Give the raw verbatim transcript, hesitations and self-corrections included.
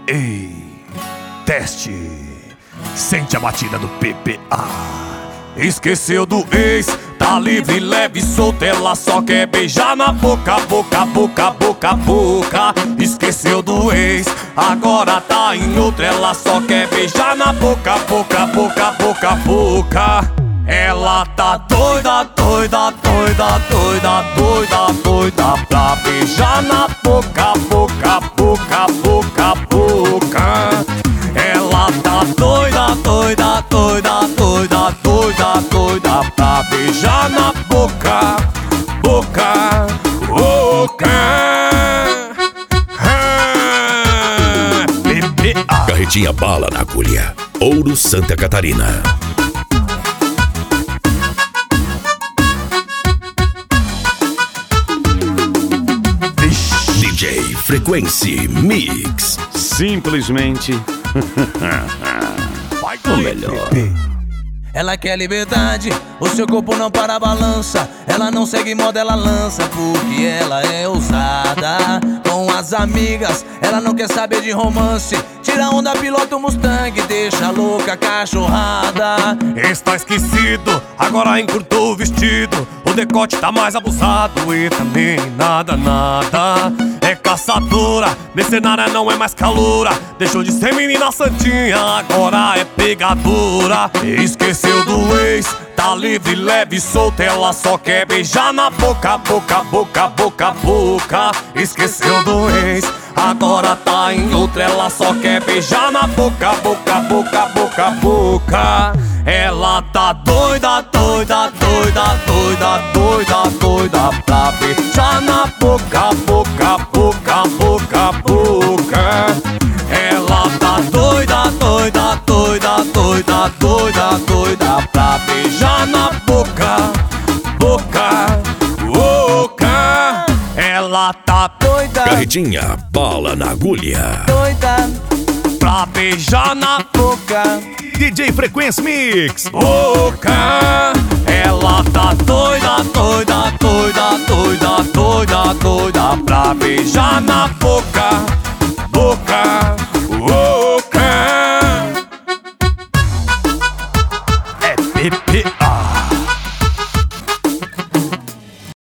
Ei, teste. Sente a batida do P P A. Esqueceu do ex, tá livre, leve, solta. Ela só quer beijar na boca, boca, boca, boca, boca. Esqueceu do ex, agora tá em outra. Ela só quer beijar na boca, boca, boca, boca, boca. Ela tá doida, doida, doida, doida, doida, doida pra beijar na boca, boca, boca, boca, boca. Ela tá doida, doida, doida, doida, doida, doida pra beijar na boca, boca, boca. Ah, P P A. Carretinha Bala na Agulha, Ouro, Santa Catarina. D J Frequency Mix. Simplesmente o melhor. Ela quer liberdade, o seu corpo não para a balança. Ela não segue moda, ela lança porque ela é ousada. Com as amigas, ela não quer saber de romance. Tira onda, pilota o Mustang, deixa louca a cachorrada. Está esquecido, agora encurtou o vestido. O decote tá mais abusado e também nada, nada. É caçadora, mercenária não é mais caloura. Deixou de ser menina santinha, agora é pegadora. Esqueceu do ex, tá livre, leve, solta. Ela só quer beijar na boca, boca, boca, boca, boca. Esqueceu do ex, agora tá em outra. Ela só quer beijar na boca, boca, boca, boca, boca. Ela tá doida, doida, doida, doida, doida, doida pra beijar na boca, boca, boca, boca, boca. Ela tá doida, doida, doida, doida, doida, doida pra beijar na boca, boca, boca. Ela tá doida, Carretinha Bala na Agulha, doida pra beijar na boca. D J Frequency Mix. boca. Ela tá doida, doida, doida, doida, doida, doida pra beijar na boca, boca.